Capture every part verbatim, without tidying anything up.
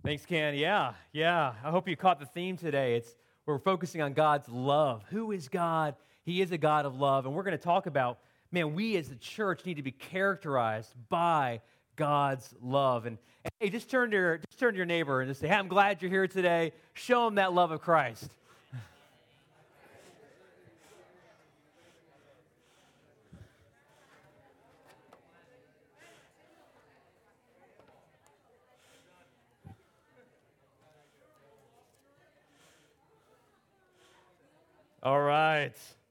Thanks, Ken. Yeah, yeah. I hope you caught the theme today. It's we're focusing on God's love. Who is God? He is a God of love, and we're going to talk about, man, we as the church need to be characterized by God's love. And, and hey, just turn to your just turn to your neighbor and just say, "Hey, I'm glad you're here today." Show him that love of Christ. All right.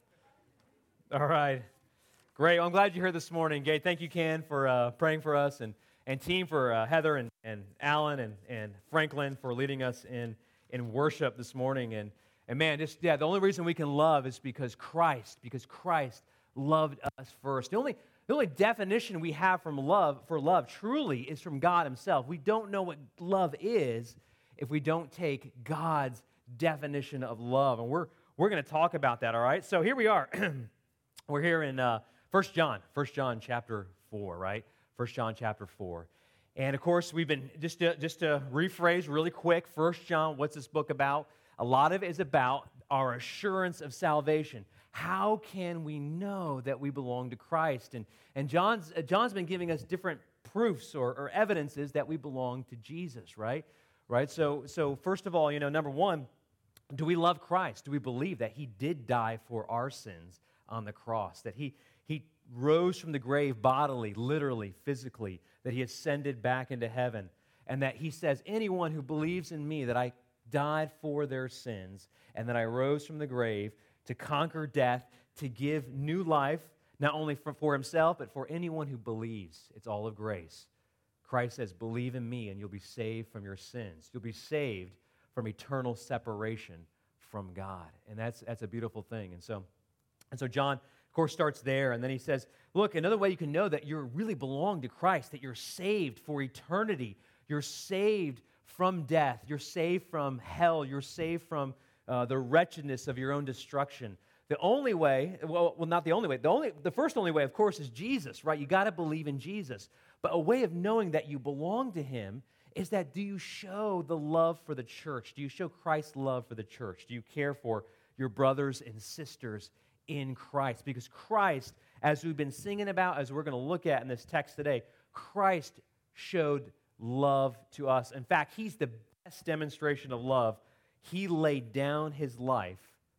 All right. Great. Well, I'm glad you're here this morning. Gay, thank you, Ken, for uh, praying for us, and, and team for uh, Heather and, and Alan and, and Franklin for leading us in, in worship this morning. And, and man, just, yeah, the only reason we can love is because Christ, because Christ loved us first. The only, the only definition we have from love, for love truly is from God himself. We don't know what love is if we don't take God's definition of love. And we're We're going to talk about that, all right? So here we are. We're here in uh, First John, First John chapter four, right? First John chapter four. And, of course, we've been, just to, just to rephrase really quick, First John, what's this book about? A lot of it is about our assurance of salvation. How can we know that we belong to Christ? And, and John's, uh, John's been giving us different proofs or, or evidences that we belong to Jesus, right? Right? So, so first of all, you know, number one, do we love Christ? Do we believe that he did die for our sins on the cross, that he, he rose from the grave bodily, literally, physically, that he ascended back into heaven, and that he says, anyone who believes in me, that I died for their sins, and that I rose from the grave to conquer death, to give new life, not only for, for himself, but for anyone who believes. It's all of grace. Christ says, believe in me, and you'll be saved from your sins. You'll be saved from eternal separation from God. And that's that's a beautiful thing. And so, and so John, of course, starts there, and then he says, look, another way you can know that you really belong to Christ, that you're saved for eternity, you're saved from death, you're saved from hell, you're saved from uh, the wretchedness of your own destruction. The only way, well, well, not the only way, the only, the first only way, of course, is Jesus, right? You got to believe in Jesus. But a way of knowing that you belong to him is that, do you show the love for the church? Do you show Christ's love for the church? Do you care for your brothers and sisters in Christ? Because Christ, as we've been singing about, as we're going to look at in this text today, Christ showed love to us. In fact, he's the best demonstration of love. He laid down his life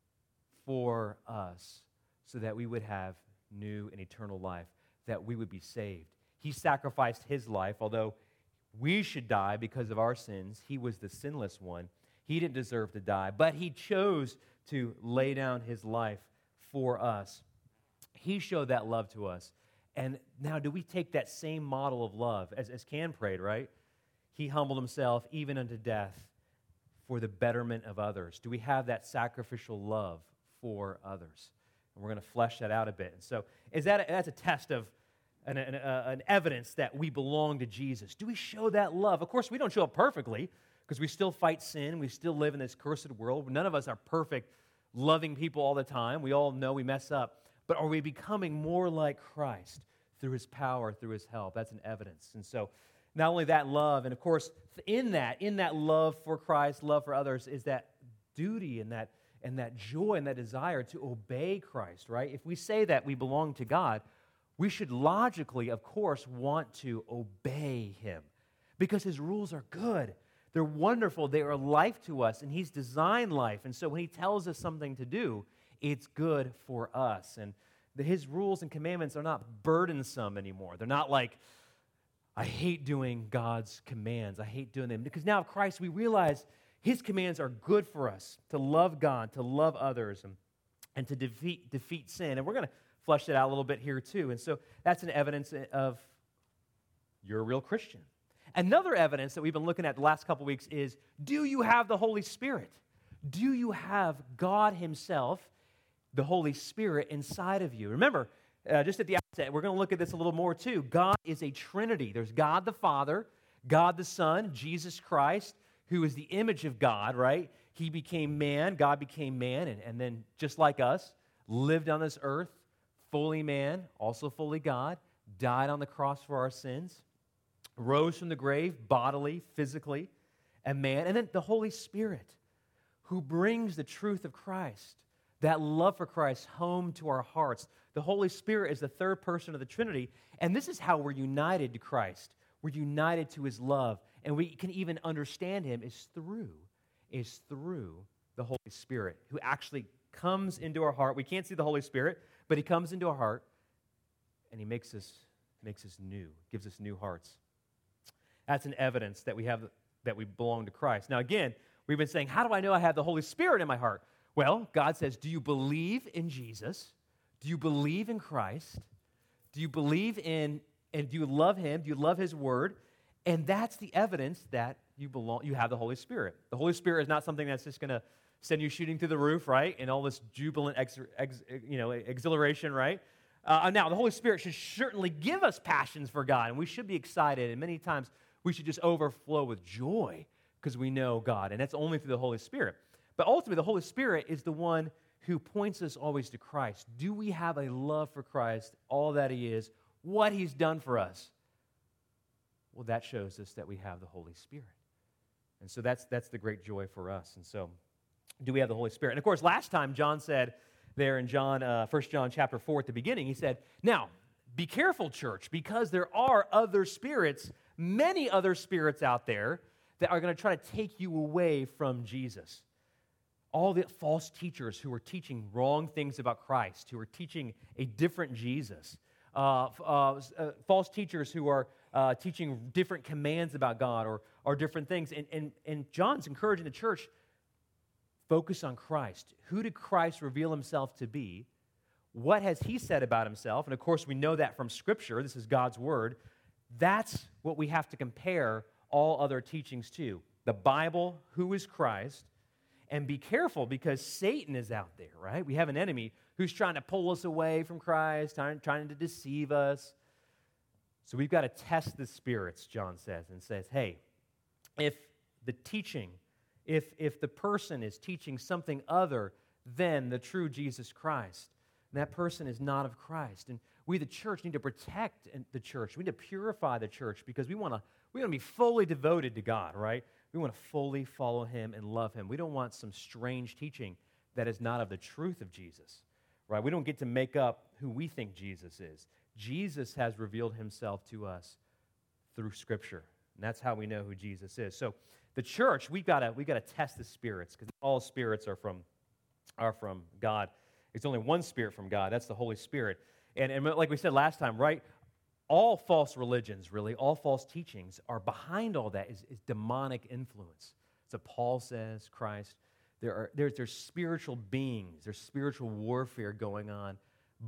for us so that we would have new and eternal life, that we would be saved. He sacrificed his life, although we should die because of our sins. He was the sinless one. He didn't deserve to die, but he chose to lay down his life for us. He showed that love to us. And now, do we take that same model of love, as, as Can prayed, right? He humbled himself even unto death for the betterment of others. Do we have that sacrificial love for others? And we're going to flesh that out a bit. And so, is that a, that's a test of An, an, uh, an evidence that we belong to Jesus. Do we show that love? Of course, we don't show it perfectly because we still fight sin. We still live in this cursed world. None of us are perfect, loving people all the time. We all know we mess up. But are we becoming more like Christ through his power, through his help? That's an evidence. And so not only that love, and of course, in that, in that love for Christ, love for others, is that duty and that, and that joy and that desire to obey Christ, right? If we say that we belong to God, we should logically, of course, want to obey him because his rules are good. They're wonderful. They are life to us, and he's designed life. And so when he tells us something to do, it's good for us. And the, his rules and commandments are not burdensome anymore. They're not like, I hate doing God's commands. I hate doing them. Because now of Christ, we realize his commands are good for us, to love God, to love others, and, and to defeat, defeat sin. And we're going to flesh it out a little bit here too. And so that's an evidence of you're a real Christian. Another evidence that we've been looking at the last couple weeks is, do you have the Holy Spirit? Do you have God himself, the Holy Spirit, inside of you? Remember, uh, just at the outset, we're going to look at this a little more too. God is a Trinity. There's God the Father, God the Son, Jesus Christ, who is the image of God, right? He became man, God became man, and, and then just like us, lived on this earth, fully man, also fully God, died on the cross for our sins, rose from the grave bodily, physically, a man. And then the Holy Spirit, who brings the truth of Christ, that love for Christ home to our hearts. The Holy Spirit is the third person of the Trinity, and this is how we're united to Christ. We're united to his love, and we can even understand him is through, is through the Holy Spirit, who actually comes into our heart. We can't see the Holy Spirit, but he comes into our heart, and he makes us, makes us new, gives us new hearts. That's an evidence that we have, that we belong to Christ. Now again, we've been saying, how do I know I have the Holy Spirit in my heart? Well, God says, do you believe in Jesus? Do you believe in Christ? Do you believe in, and do you love him? Do you love his word? And that's the evidence that you belong, you have the Holy Spirit. The Holy Spirit is not something that's just going to send you shooting through the roof, right? And all this jubilant, ex, ex, you know, exhilaration, right? Uh, now, the Holy Spirit should certainly give us passions for God, and we should be excited, and many times we should just overflow with joy because we know God, and that's only through the Holy Spirit. But ultimately, the Holy Spirit is the one who points us always to Christ. Do we have a love for Christ, all that he is, what he's done for us? Well, that shows us that we have the Holy Spirit. And so that's that's the great joy for us. And so, do we have the Holy Spirit? And of course, last time John said there in John, uh, First John chapter four at the beginning, he said, now, be careful, church, because there are other spirits, many other spirits out there that are going to try to take you away from Jesus. All the false teachers who are teaching wrong things about Christ, who are teaching a different Jesus. Uh, uh, uh, false teachers who are uh, teaching different commands about God or, or different things. And, and, and John's encouraging the church, focus on Christ. Who did Christ reveal himself to be? What has he said about himself? And of course, we know that from Scripture. This is God's word. That's what we have to compare all other teachings to. The Bible, who is Christ? And be careful because Satan is out there, right? We have an enemy who's trying to pull us away from Christ, trying, trying to deceive us. So we've got to test the spirits, John says, and says, hey, if the teaching, if, if the person is teaching something other than the true Jesus Christ, that person is not of Christ. And we, the church, need to protect the church. We need to purify the church because we want to we want to be fully devoted to God, right? We want to fully follow him and love him. We don't want some strange teaching that is not of the truth of Jesus, right? We don't get to make up who we think Jesus is. Jesus has revealed himself to us through Scripture, and that's how we know who Jesus is. So the church, we've got to we got to test the spirits because all spirits are from are from God. It's only one Spirit from God. That's the Holy Spirit. And, and like we said last time, right? All false religions, really, all false teachings are behind all that is, is demonic influence. So Paul says, Christ, there are there's, there's spiritual beings, there's spiritual warfare going on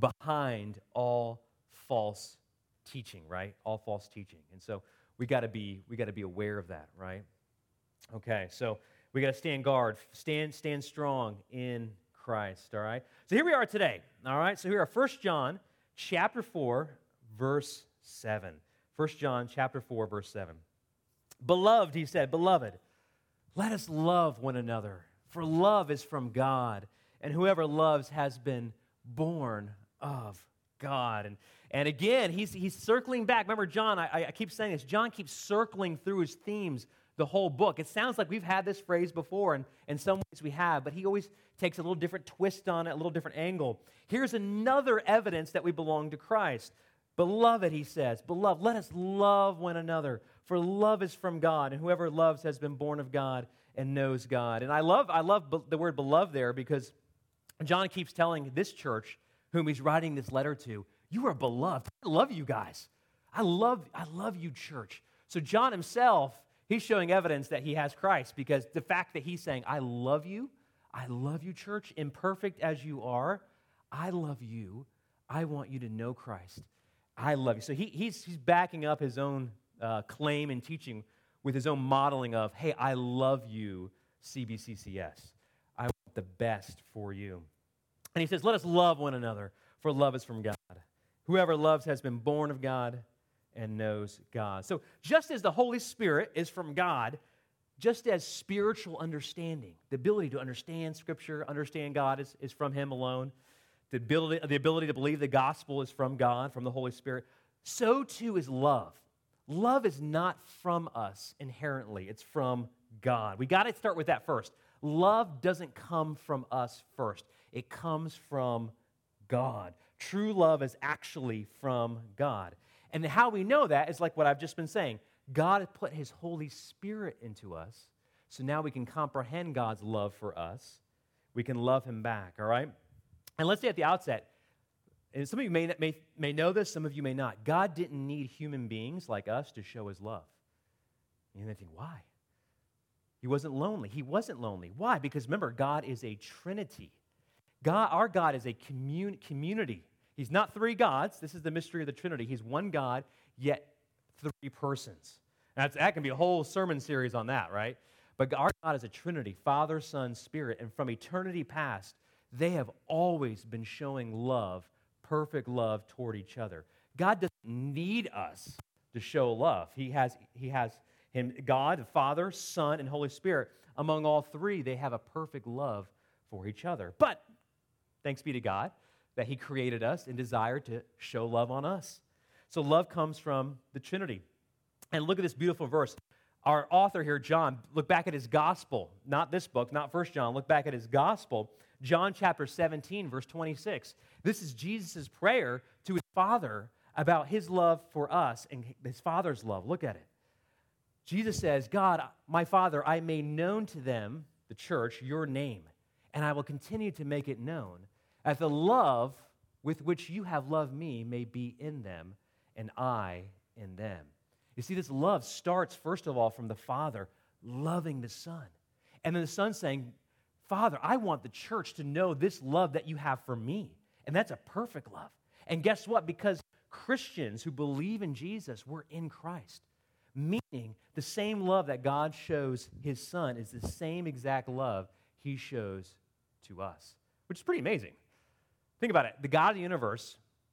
behind all false teaching, right? All false teaching. And so we got to be we got to be aware of that, right? Okay, so we got to stand guard, stand stand strong in Christ, all right? So here we are today, all right? So here are First John chapter four, verse seven. First John chapter four, verse seven. Beloved, he said, beloved, let us love one another, for love is from God, and whoever loves has been born of God. And, and again, he's, he's circling back. Remember, John, I, I keep saying this, John keeps circling through his themes the whole book. It sounds like we've had this phrase before, and in some ways we have, but he always takes a little different twist on it, a little different angle. Here's another evidence that we belong to Christ. Beloved, he says, beloved, let us love one another, for love is from God, and whoever loves has been born of God and knows God. And I love, I love the word beloved there because John keeps telling this church, whom he's writing this letter to, you are beloved. I love you guys. I love, I love you, church. So John himself, he's showing evidence that he has Christ because the fact that he's saying, I love you, I love you, church, imperfect as you are, I love you. I want you to know Christ. I love you. So he, he's, he's backing up his own uh, claim and teaching with his own modeling of, hey, I love you, C B C C S. I want the best for you. And he says, let us love one another, for love is from God. Whoever loves has been born of God and knows God. So just as the Holy Spirit is from God, just as spiritual understanding, the ability to understand Scripture, understand God is, is from him alone, the ability, the ability to believe the gospel is from God, from the Holy Spirit, so too is love. Love is not from us inherently. It's from God. We got to start with that first. Love doesn't come from us first. It comes from God. True love is actually from God. And how we know that is like what I've just been saying. God has put his Holy Spirit into us, so now we can comprehend God's love for us. We can love him back, all right? And let's say at the outset, and some of you may, may, may know this, some of you may not. God didn't need human beings like us to show his love. And you think, why? He wasn't lonely. He wasn't lonely. Why? Because remember, God is a Trinity. God, our God is a commun- community. He's not three gods. This is the mystery of the Trinity. He's one God, yet three persons. And that's, that can be a whole sermon series on that, right? But our God is a Trinity, Father, Son, Spirit. And from eternity past, they have always been showing love, perfect love toward each other. God doesn't need us to show love. He has, he has him, God, the Father, Son, and Holy Spirit. Among all three, they have a perfect love for each other. But thanks be to God that he created us and desired to show love on us. So love comes from the Trinity. And look at this beautiful verse. Our author here, John, look back at his gospel, not this book, not First John, look back at his gospel, John chapter seventeen, verse twenty-six. This is Jesus' prayer to his Father about his love for us and his Father's love. Look at it. Jesus says, God, my Father, I made known to them, the church, your name, and I will continue to make it known, that the love with which you have loved me may be in them, and I in them. You see, this love starts, first of all, from the Father loving the Son. And then the Son saying, Father, I want the church to know this love that you have for me. And that's a perfect love. And guess what? Because Christians who believe in Jesus, we're in Christ. Meaning, the same love that God shows his Son is the same exact love he shows to us, which is pretty amazing. Think about it. The God of the universe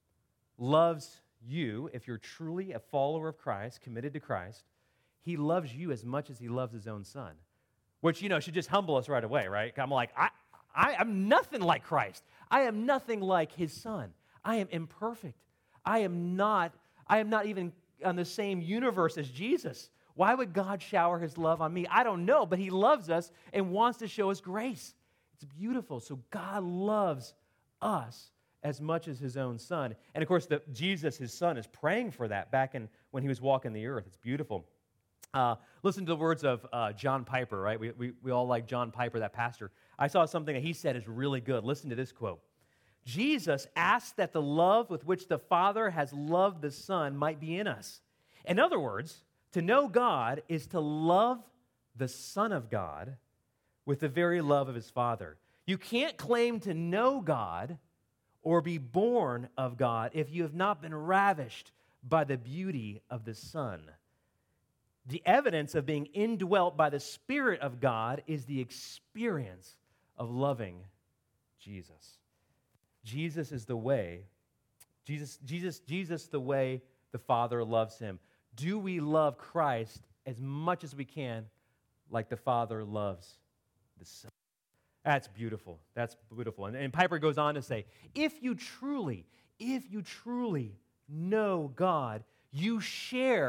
loves you, if you're truly a follower of Christ, committed to Christ. He loves you as much as he loves his own Son, which, you know, should just humble us right away, right? I'm like, I, I, I'm nothing like Christ. I am nothing like his Son. I am imperfect. I am not, I am not even on the same universe as Jesus. Why would God shower his love on me? I don't know, but he loves us and wants to show us grace. It's beautiful. So God loves us as much as his own Son. And of course, the, Jesus, his Son, is praying for that back in when he was walking the earth. It's beautiful. Uh, listen to the words of uh, John Piper, right? We, we, we all like John Piper, that pastor. I saw something that he said is really good. Listen to this quote. Jesus asked that the love with which the Father has loved the Son might be in us. In other words, to know God is to love the Son of God with the very love of his Father. You can't claim to know God or be born of God if you have not been ravished by the beauty of the Son. The evidence of being indwelt by the Spirit of God is the experience of loving Jesus. Jesus is the way. Jesus, Jesus, Jesus, the way the Father loves him. Do we love Christ as much as we can, like the Father loves the Son? That's beautiful. That's beautiful. And, and Piper goes on to say, if you truly, if you truly know God, you share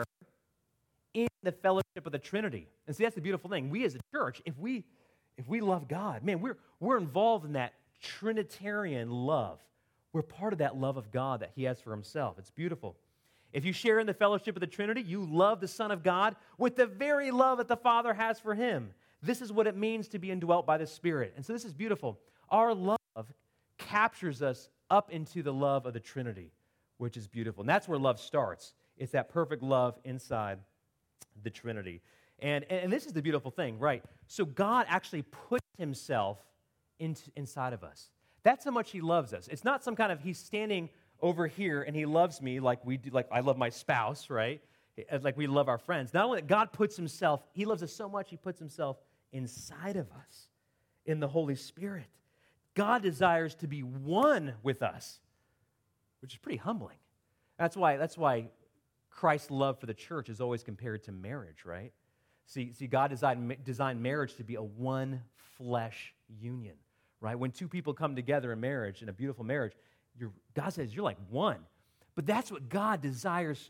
in the fellowship of the Trinity. And see, that's the beautiful thing. We as a church, if we if we love God, man, we're we're involved in that Trinitarian love. We're part of that love of God that he has for himself. It's beautiful. If you share in the fellowship of the Trinity, you love the Son of God with the very love that the Father has for him. This is what it means to be indwelt by the Spirit. And so this is beautiful. Our love captures us up into the love of the Trinity, which is beautiful. And that's where love starts. It's that perfect love inside the Trinity. And, and this is the beautiful thing, right? So God actually put himself into, inside of us. That's how much he loves us. It's not some kind of, he's standing over here and he loves me like we do, like I love my spouse, right? Like we love our friends. Not only that God puts himself, he loves us so much, he puts himself inside of us in the Holy Spirit. God desires to be one with us, which is pretty humbling. That's why, that's why Christ's love for the church is always compared to marriage, right? See, see God designed, designed marriage to be a one flesh union, right? When two people come together in marriage, in a beautiful marriage, you're, God says you're like one. But that's what God desires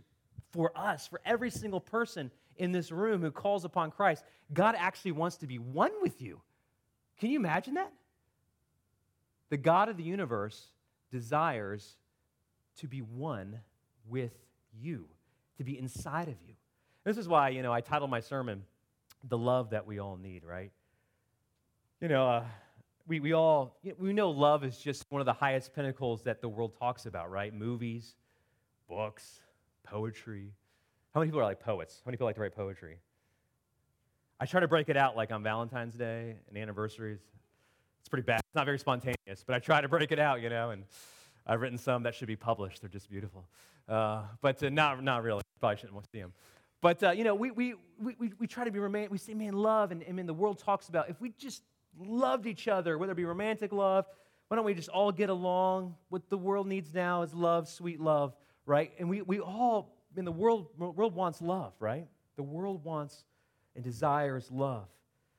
for us, for every single person in this room who calls upon Christ. God actually wants to be one with you. Can you imagine that? The God of the universe desires to be one with you, to be inside of you. This is why, you know, I titled my sermon, The Love That We All Need, right? You know, uh, we, we all, we know love is just one of the highest pinnacles that the world talks about, right? Movies, books, poetry. How many people are like poets? How many people like to write poetry? I try to break it out like on Valentine's Day and anniversaries. It's pretty bad. It's not very spontaneous, but I try to break it out, you know, and I've written some that should be published. They're just beautiful. Uh, but uh, not not really. Probably shouldn't want to see them. But, uh, you know, we, we, we, we try to be romantic. We say, man, love, and, and man, the world talks about if we just loved each other, whether it be romantic love, why don't we just all get along? What the world needs now is love, sweet love, right? And we, we all, I mean, the world, world wants love, right? The world wants and desires love.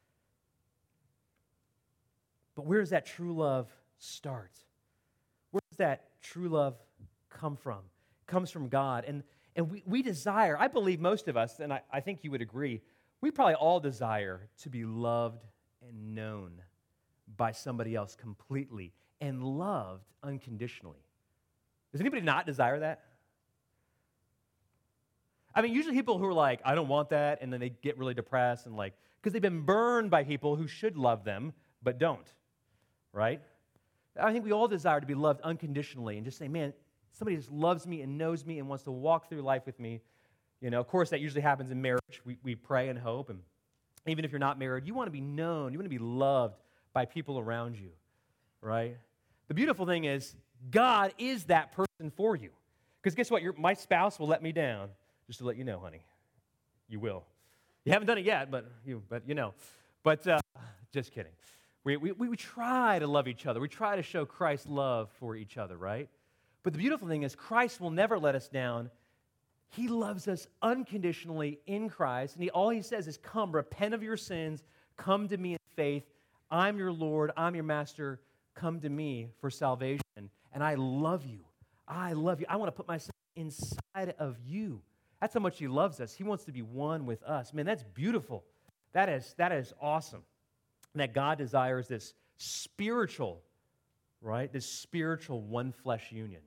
But where does that true love start? Where does that true love come from? It comes from God. And, and we, we desire, I believe most of us, and I, I think you would agree, we probably all desire to be loved and known by somebody else completely and loved unconditionally. Does anybody not desire that? I mean, usually people who are like, I don't want that, and then they get really depressed and like, because they've been burned by people who should love them but don't, right? I think we all desire to be loved unconditionally and just say, man, somebody just loves me and knows me and wants to walk through life with me. You know, of course, that usually happens in marriage. We, we pray and hope, and even if you're not married, you want to be known, you want to be loved by people around you, right? The beautiful thing is, God is that person for you. Because guess what? Your, my spouse will let me down, just to let you know, honey. You will. You haven't done it yet, but you, but you know. But uh, just kidding. We, we, we try to love each other. We try to show Christ's love for each other, right? But the beautiful thing is, Christ will never let us down. He loves us unconditionally in Christ, and he, all he says is, come, repent of your sins, come to me in faith. I'm your Lord, I'm your master, come to me for salvation, and I love you. I love you. I want to put myself inside of you. That's how much he loves us. He wants to be one with us. Man, that's beautiful. That is, that is awesome. And that God desires this spiritual, right, this spiritual one-flesh union.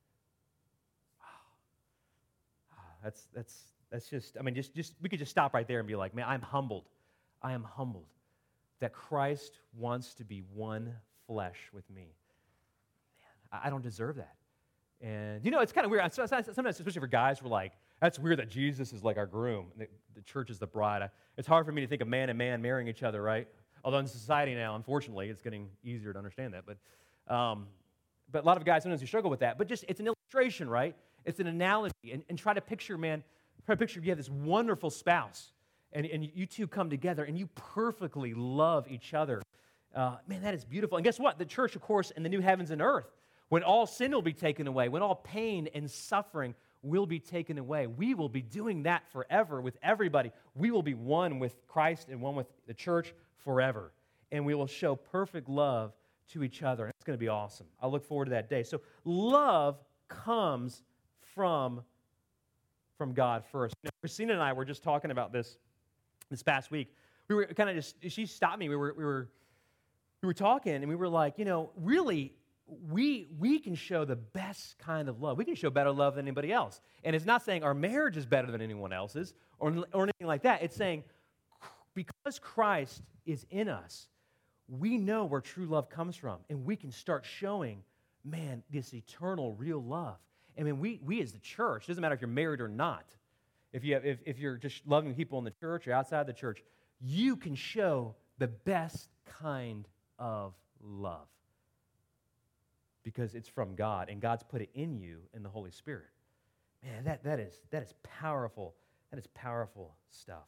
That's, that's, that's just, I mean, just, just, we could just stop right there and be like, man, I'm humbled. I am humbled that Christ wants to be one flesh with me. Man, I, I don't deserve that. And, you know, it's kind of weird. Sometimes, especially for guys, we're like, that's weird that Jesus is like our groom. The, the church is the bride. I, it's hard for me to think of man and man marrying each other, right? Although in society now, unfortunately, it's getting easier to understand that. But, um, but a lot of guys, sometimes you struggle with that. But just, it's an illustration, right? It's an analogy, and, and try to picture, man, try to picture you have this wonderful spouse, and, and you two come together, and you perfectly love each other. Uh, man, that is beautiful. And guess what? The church, of course, in the new heavens and earth, when all sin will be taken away, when all pain and suffering will be taken away, we will be doing that forever with everybody. We will be one with Christ and one with the church forever, and we will show perfect love to each other. It's going to be awesome. I look forward to that day. So love comes From, from God first. Now, Christina and I were just talking about this this past week. We were kind of just, she stopped me. We were, we were, we were talking, and we were like, you know, really, we we can show the best kind of love. We can show better love than anybody else. And it's not saying our marriage is better than anyone else's or, or anything like that. It's saying because Christ is in us, we know where true love comes from, and we can start showing, man, this eternal, real love. I mean, we we as the church, it doesn't matter if you're married or not, if, you have, if, if you're just loving people in the church or outside the church, you can show the best kind of love because it's from God, and God's put it in you in the Holy Spirit. Man, that, that, is, that is powerful. That is powerful stuff.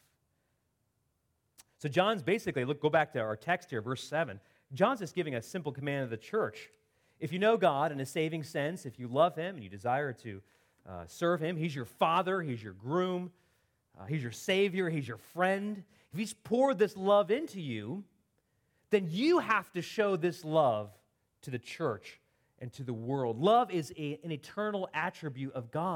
So John's basically, look, go back to our text here, verse seven. John's just giving a simple command of the church. If you know God in a saving sense, if you love him and you desire to uh, serve him, he's your father, he's your groom, uh, he's your savior, he's your friend. If he's poured this love into you, then you have to show this love to the church and to the world. Love is a, an eternal attribute of God.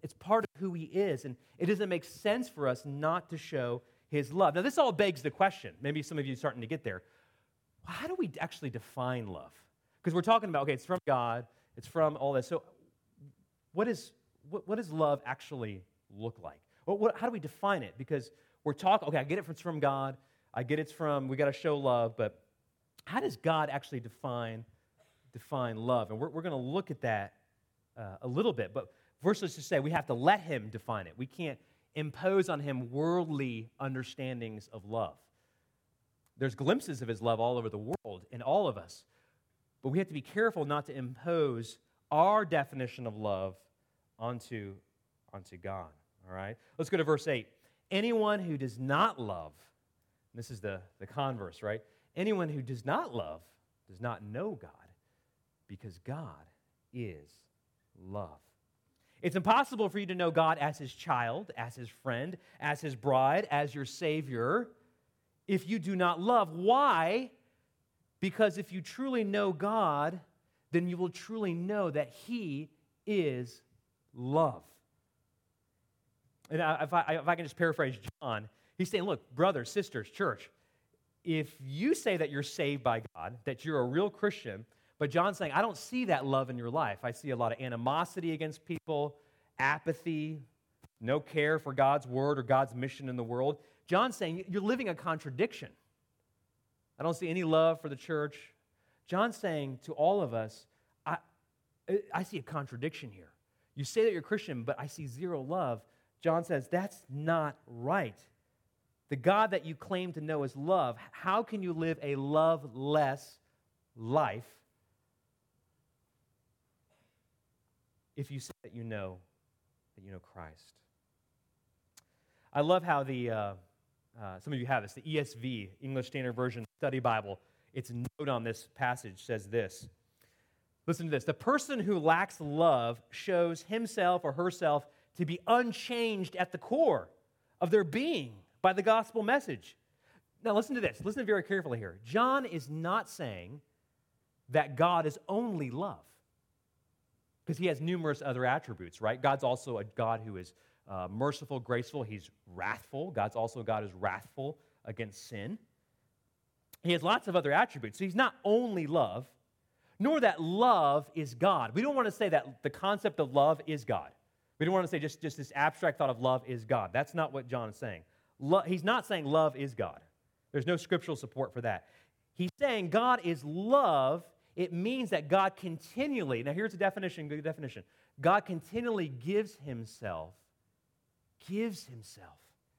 It's part of who he is, and it doesn't make sense for us not to show his love. Now, this all begs the question. Maybe some of you are starting to get there. How do we actually define love? Because we're talking about, okay, it's from God, it's from all this. So what, is, what, what does love actually look like? What, what, how do we define it? Because we're talking, okay, I get it it's from God, I get it's from, we got to show love, but how does God actually define, define love? And we're, we're going to look at that uh, a little bit. But first, let's just say we have to let him define it. We can't impose on him worldly understandings of love. There's glimpses of his love all over the world in all of us. But we have to be careful not to impose our definition of love onto, onto God, all right? Let's go to verse eight. Anyone who does not love, and this is the, the converse, right? Anyone who does not love does not know God, because God is love. It's impossible for you to know God as his child, as his friend, as his bride, as your Savior, if you do not love. Why? Because if you truly know God, then you will truly know that he is love. And if I, if I can just paraphrase John, he's saying, look, brothers, sisters, church, if you say that you're saved by God, that you're a real Christian, but John's saying, I don't see that love in your life. I see a lot of animosity against people, apathy, no care for God's word or God's mission in the world. John's saying, you're living a contradiction. I don't see any love for the church. John's saying to all of us, I, I see a contradiction here. You say that you're Christian, but I see zero love. John says, that's not right. The God that you claim to know is love. How can you live a loveless life if you say that you know that you know Christ? I love how the uh, uh, some of you have this. The E S V, English Standard Version Study Bible, its note on this passage says this. Listen to this. The person who lacks love shows himself or herself to be unchanged at the core of their being by the gospel message. Now listen to this. Listen very carefully here. John is not saying that God is only love, because he has numerous other attributes, right? God's also a God who is uh, merciful, graceful. He's wrathful. God's also a God who's wrathful against sin. He has lots of other attributes. So he's not only love, nor that love is God. We don't want to say that the concept of love is God. We don't want to say just, just this abstract thought of love is God. That's not what John is saying. Lo- he's not saying love is God. There's no scriptural support for that. He's saying God is love. It means that God continually, now here's a definition, good definition. God continually gives himself, gives himself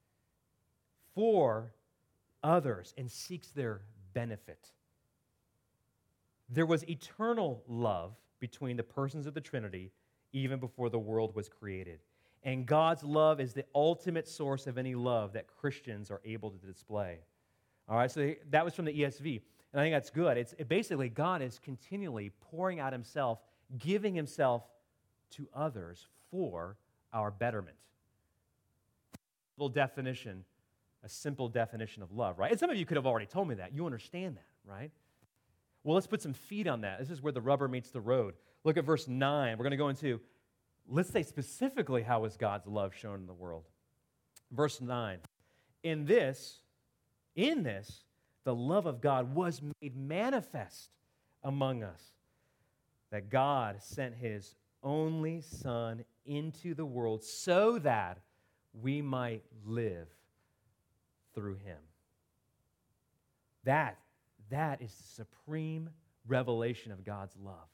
for others and seeks their benefit. There was eternal love between the persons of the Trinity even before the world was created. And God's love is the ultimate source of any love that Christians are able to display. All right, so that was from the E S V. And I think that's good. It's it basically God is continually pouring out himself, giving himself to others for our betterment. A little definition, a simple definition of love, right? And some of you could have already told me that. You understand that, right? Well, let's put some feet on that. This is where the rubber meets the road. Look at verse nine. We're going to go into, let's say specifically, how is God's love shown in the world? Verse nine. In this, in this, the love of God was made manifest among us, that God sent his only Son into the world so that we might live through him. That, that is the supreme revelation of God's love.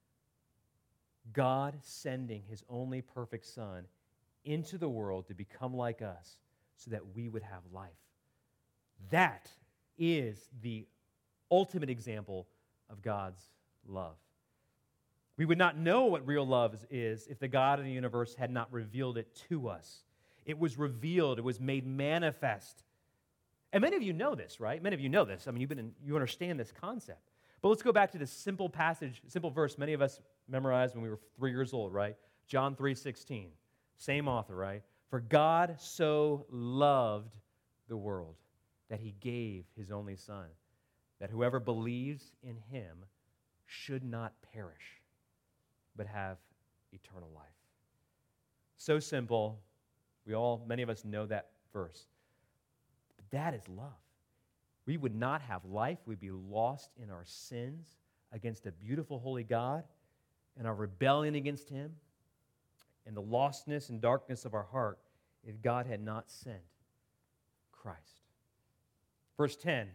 God sending his only perfect Son into the world to become like us so that we would have life. That is the ultimate example of God's love. We would not know what real love is, is if the God of the universe had not revealed it to us. It was revealed. It was made manifest. And many of you know this, right? Many of you know this. I mean, you've been in, you understand this concept. But let's go back to this simple passage, simple verse many of us memorized when we were three years old, right? John three sixteen. Same author, right? For God so loved the world that he gave his only Son, that whoever believes in him should not perish, but have eternal life. So simple. We all, many of us know that verse. But that is love. We would not have life. We'd be lost in our sins against a beautiful, holy God and our rebellion against him and the lostness and darkness of our heart if God had not sent Christ. Verse ten.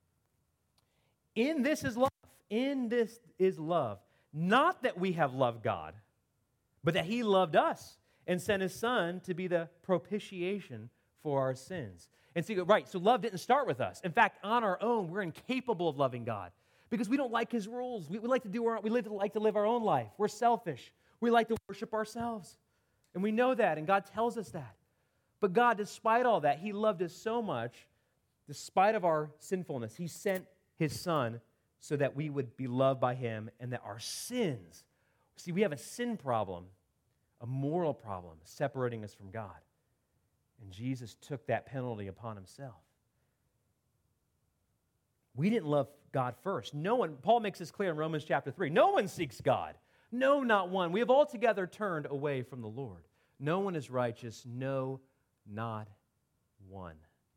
In this is love. In this is love. Not that we have loved God, but that he loved us and sent his Son to be the propitiation for our sins. And so, right, so love didn't start with us. In fact, on our own, we're incapable of loving God because we don't like his rules. We, we like to do our, we live, like to live our own life. We're selfish. We like to worship ourselves. And we know that, and God tells us that. But God, despite all that, he loved us so much, despite of our sinfulness, he sent his Son so that we would be loved by him and that our sins, see, we have a sin problem, a moral problem separating us from God. And Jesus took that penalty upon himself. We didn't love God first. No one, Paul makes this clear in Romans chapter three. No one seeks God. No, not one. We have altogether turned away from the Lord. No one is righteous. No, not one.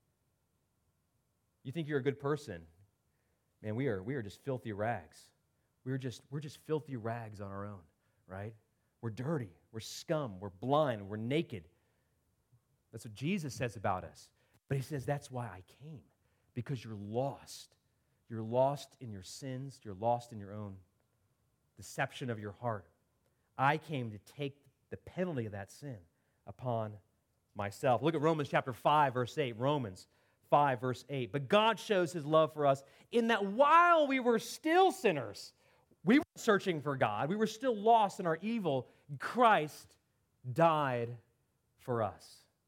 You think you're a good person. Man, we are, we are just filthy rags. We're just, we're just filthy rags on our own, right? We're dirty. We're scum. We're blind. We're naked. That's what Jesus says about us. But he says, that's why I came, because you're lost. You're lost in your sins. You're lost in your own deception of your heart. I came to take the penalty of that sin upon myself. Look at Romans chapter five, verse eight. Romans five, verse eight. But God shows his love for us in that while we were still sinners, we weren't searching for God. We were still lost in our evil. Christ died for us.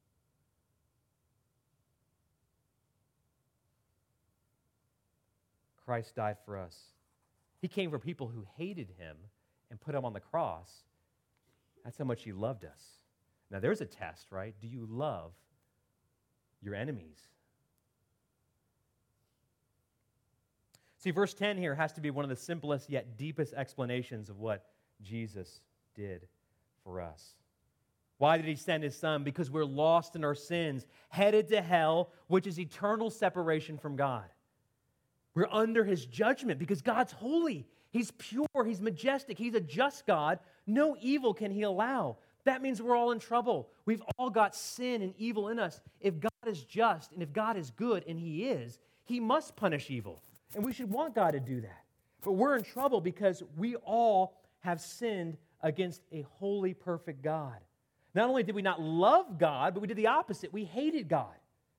Christ died for us. He came for people who hated him and put him on the cross. That's how much he loved us. Now, there's a test, right? Do you love your enemies? See, verse ten here has to be one of the simplest yet deepest explanations of what Jesus did for us. Why did he send his Son? Because we're lost in our sins, headed to hell, which is eternal separation from God. We're under his judgment because God's holy. He's pure. He's majestic. He's a just God. No evil can he allow. That means we're all in trouble. We've all got sin and evil in us. If God is just and if God is good, and he is, he must punish evil. And we should want God to do that. But we're in trouble because we all have sinned against a holy, perfect God. Not only did we not love God, but we did the opposite. We hated God.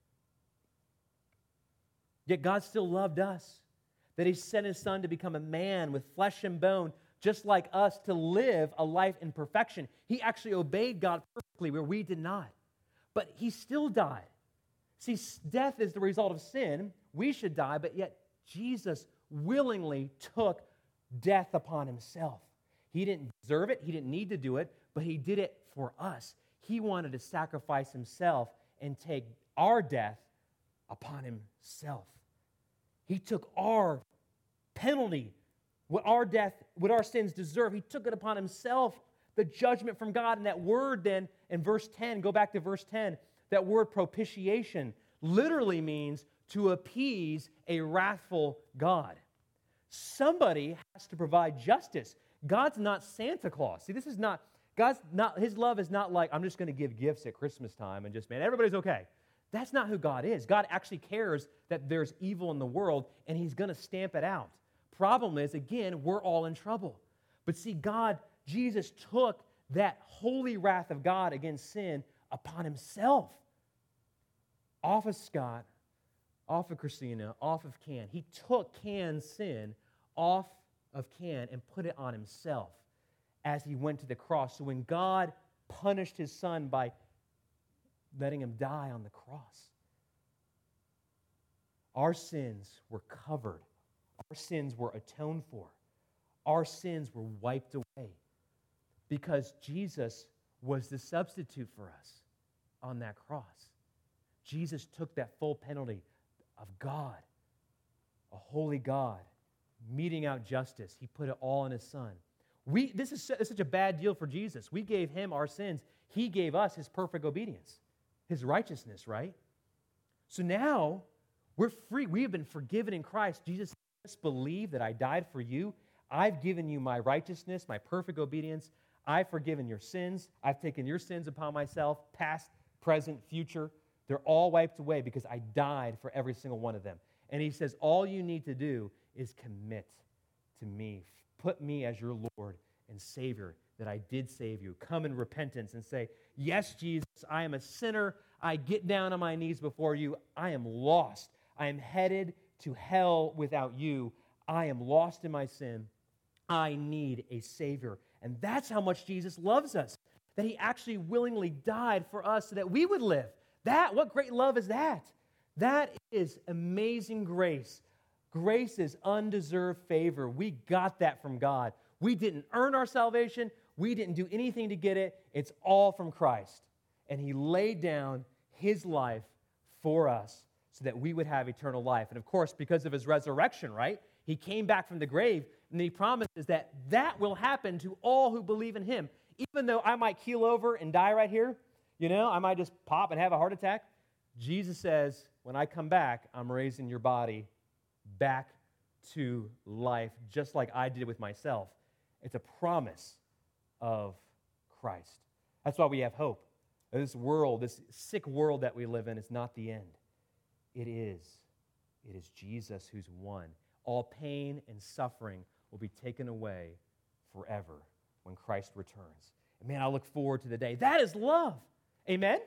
Yet God still loved us, that he sent his Son to become a man with flesh and bone, just like us, to live a life in perfection. He actually obeyed God perfectly where we did not. But he still died. See, death is the result of sin. We should die, but yet Jesus willingly took death upon himself. He didn't deserve it. He didn't need to do it, but he did it for us. He wanted to sacrifice himself and take our death upon himself. He took our penalty, what our death, what our sins deserve. He took it upon himself, the judgment from God. And that word then in verse ten, go back to verse ten, that word propitiation literally means to appease a wrathful God. Somebody has to provide justice. God's not Santa Claus. See, this is not, God's not, his love is not like, I'm just going to give gifts at Christmas time and just, man, everybody's okay. That's not who God is. God actually cares that there's evil in the world, and he's going to stamp it out. Problem is, again, we're all in trouble. But see, God, Jesus took that holy wrath of God against sin upon himself. Off of Scott, off of Christina, off of Can. He took Can's sin off of Can and put it on himself as he went to the cross. So when God punished his Son by letting him die on the cross, our sins were covered. Our sins were atoned for. Our sins were wiped away because Jesus was the substitute for us on that cross. Jesus took that full penalty of God, a holy God, meting out justice. He put it all in his Son. We, this is such a bad deal for Jesus. We gave him our sins. He gave us his perfect obedience, his righteousness, right? So now we're free. We have been forgiven in Christ. Jesus said, just believe that I died for you. I've given you my righteousness, my perfect obedience. I've forgiven your sins. I've taken your sins upon myself, past, present, future. They're all wiped away because I died for every single one of them. And he says, all you need to do is commit to me. Put me as your Lord and Savior, that I did save you. Come in repentance and say, yes, Jesus, I am a sinner. I get down on my knees before you. I am lost. I am headed to hell without you. I am lost in my sin. I need a Savior. And that's how much Jesus loves us, that he actually willingly died for us so that we would live. That, what great love is that? That is amazing grace. Grace is undeserved favor. We got that from God. We didn't earn our salvation. We didn't do anything to get it. It's all from Christ. And he laid down his life for us so that we would have eternal life. And of course, because of his resurrection, right? He came back from the grave, and he promises that that will happen to all who believe in him. Even though I might keel over and die right here, you know, I might just pop and have a heart attack. Jesus says, when I come back, I'm raising your body back to life, just like I did with myself. It's a promise of Christ. That's why we have hope. This world, this sick world that we live in, is not the end. It is. It is Jesus who's won. All pain and suffering will be taken away forever when Christ returns. And man, I look forward to the day. That is love. Amen?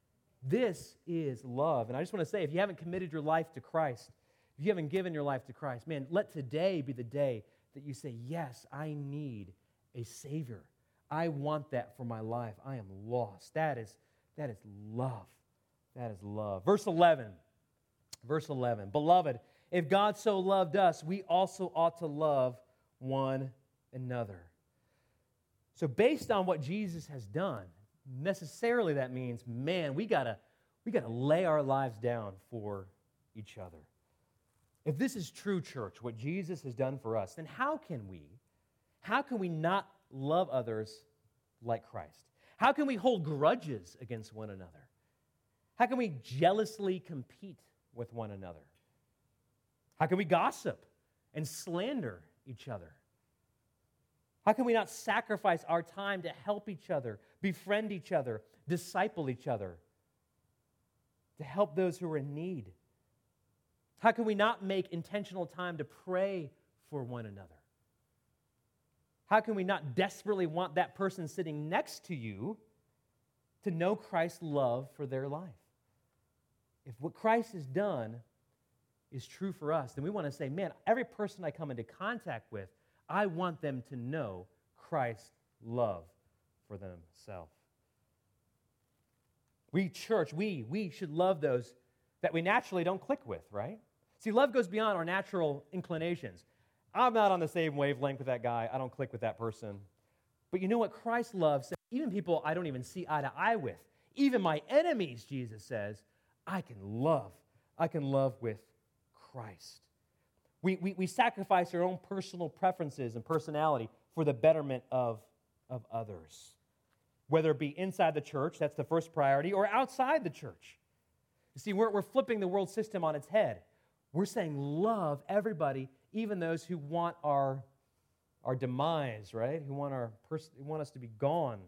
This is love. And I just want to say, if you haven't committed your life to Christ, if you haven't given your life to Christ, man, let today be the day that you say, yes, I need a Savior. I want that for my life. I am lost. That is, that is love. That is love. Verse eleven. Verse eleven. Beloved, if God so loved us, we also ought to love one another. So based on what Jesus has done, necessarily that means, man, we gotta, we gotta lay our lives down for each other. If this is true, church, what Jesus has done for us, then how can we, how can we not love others like Christ? How can we hold grudges against one another? How can we jealously compete with one another? How can we gossip and slander each other? How can we not sacrifice our time to help each other, befriend each other, disciple each other, to help those who are in need? How can we not make intentional time to pray for one another? How can we not desperately want that person sitting next to you to know Christ's love for their life? If what Christ has done is true for us, then we want to say, man, every person I come into contact with, I want them to know Christ's love for themselves. We, church, we, we should love those that we naturally don't click with, right? See, love goes beyond our natural inclinations. I'm not on the same wavelength with that guy. I don't click with that person. But you know what? Christ loves even people I don't even see eye to eye with. Even my enemies, Jesus says, I can love. I can love with Christ. We, we, we sacrifice our own personal preferences and personality for the betterment of, of others. Whether it be inside the church, that's the first priority, or outside the church. You see, we're, we're flipping the world system on its head. We're saying love everybody, even those who want our, our demise, right? Who want, our pers- who want us to be gone.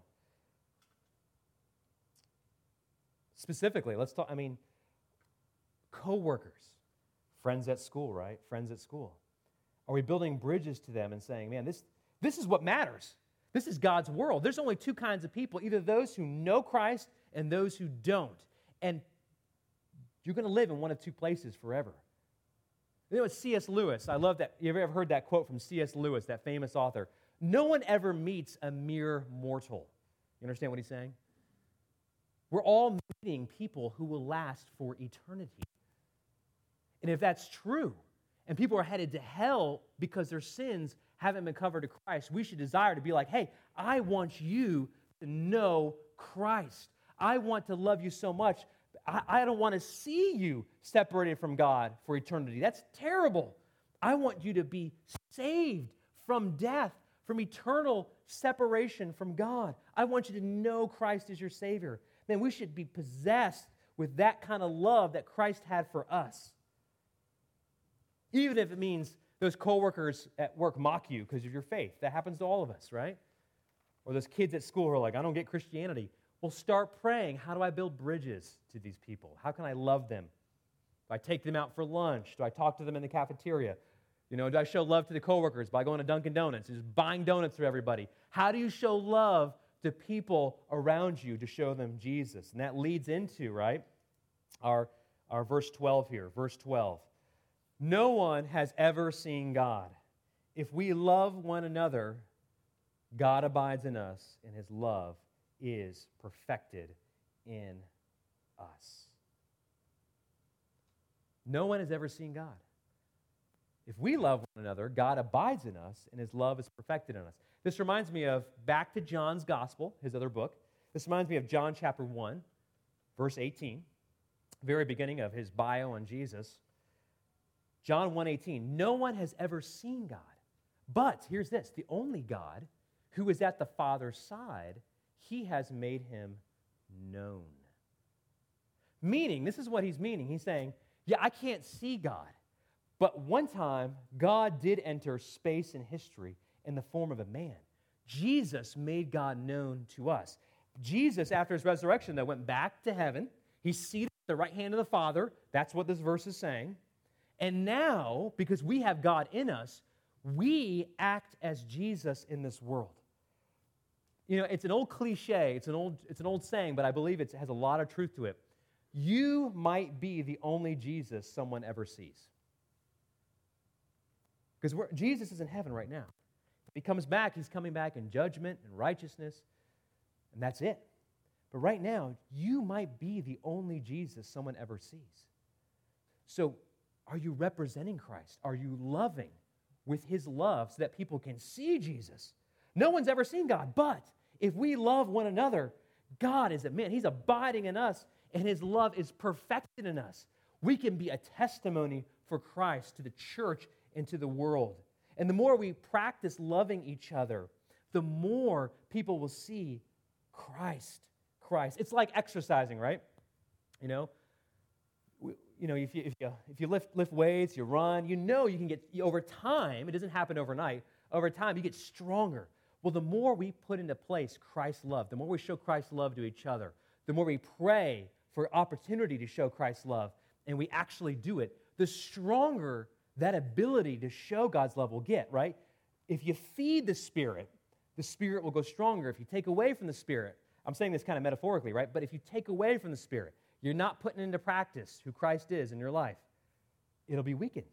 Specifically, let's talk, I mean, co-workers, friends at school, right? Friends at school. Are we building bridges to them and saying, man, this, this is what matters. This is God's world. There's only two kinds of people, either those who know Christ and those who don't. And you're going to live in one of two places forever. You know, it's C S Lewis. I love that. You ever heard that quote from C S Lewis, that famous author? No one ever meets a mere mortal. You understand what he's saying? We're all meeting people who will last for eternity. And if that's true, and people are headed to hell because their sins haven't been covered to Christ, we should desire to be like, hey, I want you to know Christ. I want to love you so much. I, I don't want to see you separated from God for eternity. That's terrible. I want you to be saved from death, from eternal separation from God. I want you to know Christ is your Savior. Man, we should be possessed with that kind of love that Christ had for us. Even if it means those coworkers at work mock you because of your faith. That happens to all of us, right? Or those kids at school who are like, I don't get Christianity. Well, start praying. How do I build bridges to these people? How can I love them? Do I take them out for lunch? Do I talk to them in the cafeteria? You know, do I show love to the coworkers by going to Dunkin' Donuts and just buying donuts for everybody? How do you show love to people around you to show them Jesus? And that leads into, right, our, our verse twelve here. Verse twelve. No one has ever seen God. If we love one another, God abides in us, and his love is perfected in us. No one has ever seen God. If we love one another, God abides in us, and his love is perfected in us. This reminds me of, back to John's Gospel, his other book. This reminds me of John chapter one, verse eighteen, very beginning of his bio on Jesus. John one eighteen, no one has ever seen God, but, here's this, the only God who is at the Father's side, he has made him known. Meaning, this is what he's meaning. He's saying, yeah, I can't see God, but one time, God did enter space and history in the form of a man. Jesus made God known to us. Jesus, after his resurrection, though, went back to heaven. He's seated at the right hand of the Father. That's what this verse is saying. And now, because we have God in us, we act as Jesus in this world. You know, it's an old cliche, it's an old, it's an old saying, but I believe it has a lot of truth to it. You might be the only Jesus someone ever sees. Because Jesus is in heaven right now. If he comes back, he's coming back in judgment and righteousness, and that's it. But right now, you might be the only Jesus someone ever sees. So, are you representing Christ? Are you loving with his love so that people can see Jesus? No one's ever seen God, but if we love one another, God is, man, he's abiding in us, and his love is perfected in us. We can be a testimony for Christ to the church and to the world. And the more we practice loving each other, the more people will see Christ. Christ. It's like exercising, right? You know, you know, if you if you if you lift lift weights, you run, you know you can get over time. It doesn't happen overnight. Over time, you get stronger. Well, the more we put into place Christ's love, the more we show Christ's love to each other, the more we pray for opportunity to show Christ's love, and we actually do it, the stronger that ability to show God's love will get, right? If you feed the Spirit, the Spirit will go stronger. If you take away from the Spirit, I'm saying this kind of metaphorically, right? But if you take away from the Spirit, you're not putting into practice who Christ is in your life, it'll be weakened.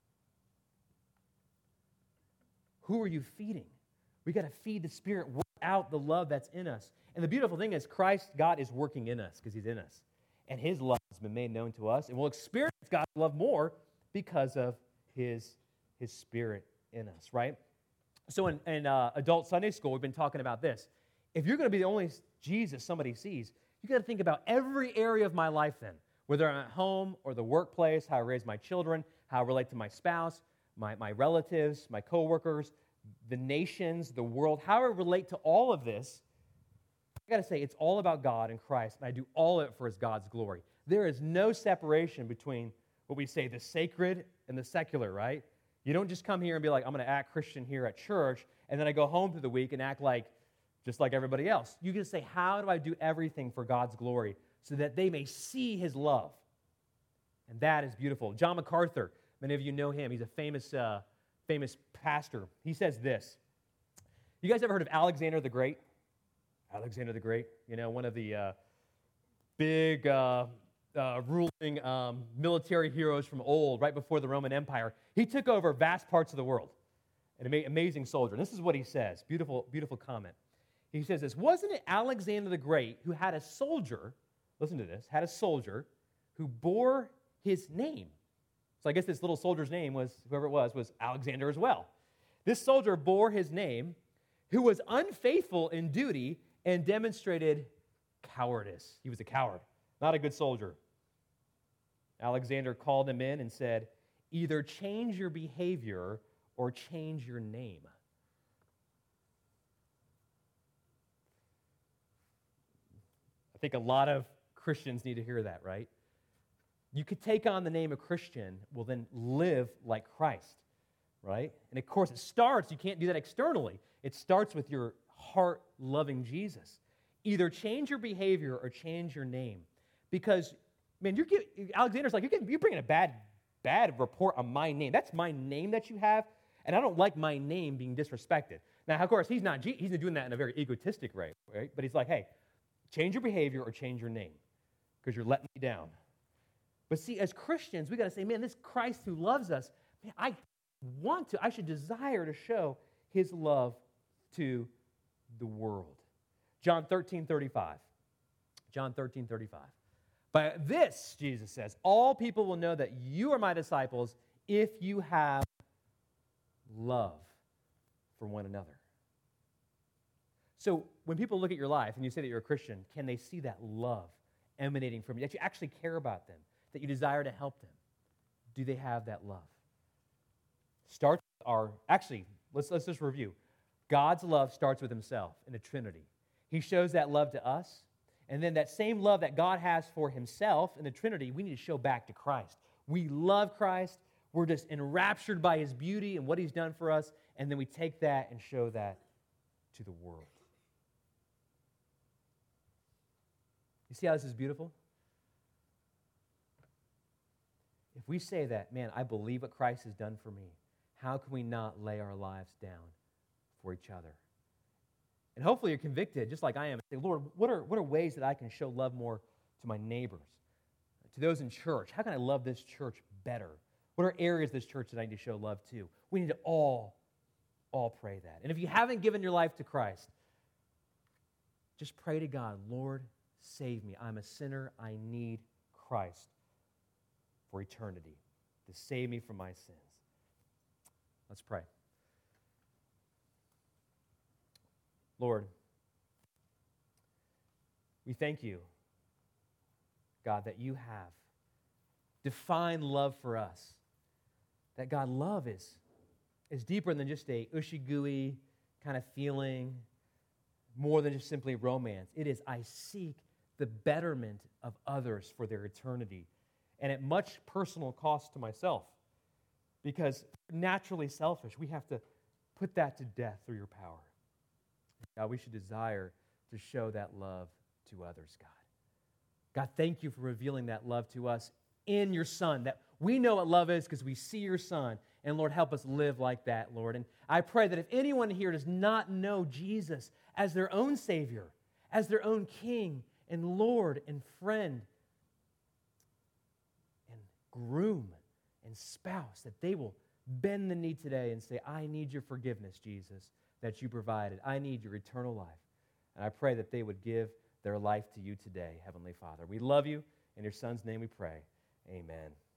Who are you feeding? We got to feed the Spirit, work out the love that's in us. And the beautiful thing is Christ, God is working in us because he's in us. And his love has been made known to us. And we'll experience God's love more because of his, his Spirit in us, right? So in, in uh, adult Sunday school, we've been talking about this. If you're going to be the only Jesus somebody sees, you got to think about every area of my life then, whether I'm at home or the workplace, how I raise my children, how I relate to my spouse, my, my relatives, my coworkers, the nations, the world, how I relate to all of this. I got to say, it's all about God and Christ, and I do all of it for his God's glory. There is no separation between what we say, the sacred and the secular, right? You don't just come here and be like, I'm going to act Christian here at church, and then I go home through the week and act like, just like everybody else. You can say, how do I do everything for God's glory so that they may see his love? And that is beautiful. John MacArthur, many of you know him. He's a famous, uh, famous pastor. He says this. You guys ever heard of Alexander the Great? Alexander the Great, you know, one of the uh, big uh, uh, ruling um, military heroes from old, right before the Roman Empire. He took over vast parts of the world. An ama- amazing soldier. And this is what he says. Beautiful, beautiful comment. He says this, wasn't it Alexander the Great who had a soldier, listen to this, had a soldier who bore his name? So I guess this little soldier's name was, whoever it was, was Alexander as well. This soldier bore his name, who was unfaithful in duty and demonstrated cowardice. He was a coward, not a good soldier. Alexander called him in and said, either change your behavior or change your name. I think a lot of Christians need to hear that, right? You could take on the name of Christian, well, then live like Christ, right? And of course, it starts, you can't do that externally. It starts with your heart loving Jesus. Either change your behavior or change your name. Because, man, you're giving, Alexander's like, you're, getting, you're bringing a bad, bad report on my name. That's my name that you have, and I don't like my name being disrespected. Now, of course, he's not, he's not doing that in a very egotistic way, right? But he's like, hey, change your behavior or change your name because you're letting me down. But see, as Christians, we got to say, man, this Christ who loves us, man, I want to, I should desire to show his love to the world. John thirteen thirty-five. John thirteen thirty-five. By this, Jesus says, all people will know that you are my disciples if you have love for one another. So when people look at your life and you say that you're a Christian, can they see that love emanating from you, that you actually care about them, that you desire to help them? Do they have that love? Starts with our, actually, let's, let's just review. God's love starts with himself in the Trinity. He shows that love to us, and then that same love that God has for himself in the Trinity, we need to show back to Christ. We love Christ. We're just enraptured by his beauty and what he's done for us, and then we take that and show that to the world. You see how this is beautiful? If we say that, man, I believe what Christ has done for me, how can we not lay our lives down for each other? And hopefully you're convicted, just like I am, and say, Lord, what are, what are ways that I can show love more to my neighbors, to those in church? How can I love this church better? What are areas of this church that I need to show love to? We need to all, all pray that. And if you haven't given your life to Christ, just pray to God, Lord, save me. I'm a sinner. I need Christ for eternity to save me from my sins. Let's pray. Lord, we thank you, God, that you have defined love for us. That, God, love is, is deeper than just a ushy-gooey kind of feeling, more than just simply romance. It is, I seek the betterment of others for their eternity, and at much personal cost to myself, because naturally selfish, we have to put that to death through your power. God, we should desire to show that love to others, God. God, thank you for revealing that love to us in your Son, that we know what love is because we see your Son. And Lord, help us live like that, Lord. And I pray that if anyone here does not know Jesus as their own Savior, as their own King and Lord and friend and groom and spouse, that they will bend the knee today and say, I need your forgiveness, Jesus, that you provided. I need your eternal life. And I pray that they would give their life to you today, Heavenly Father. We love you. In your Son's name we pray. Amen.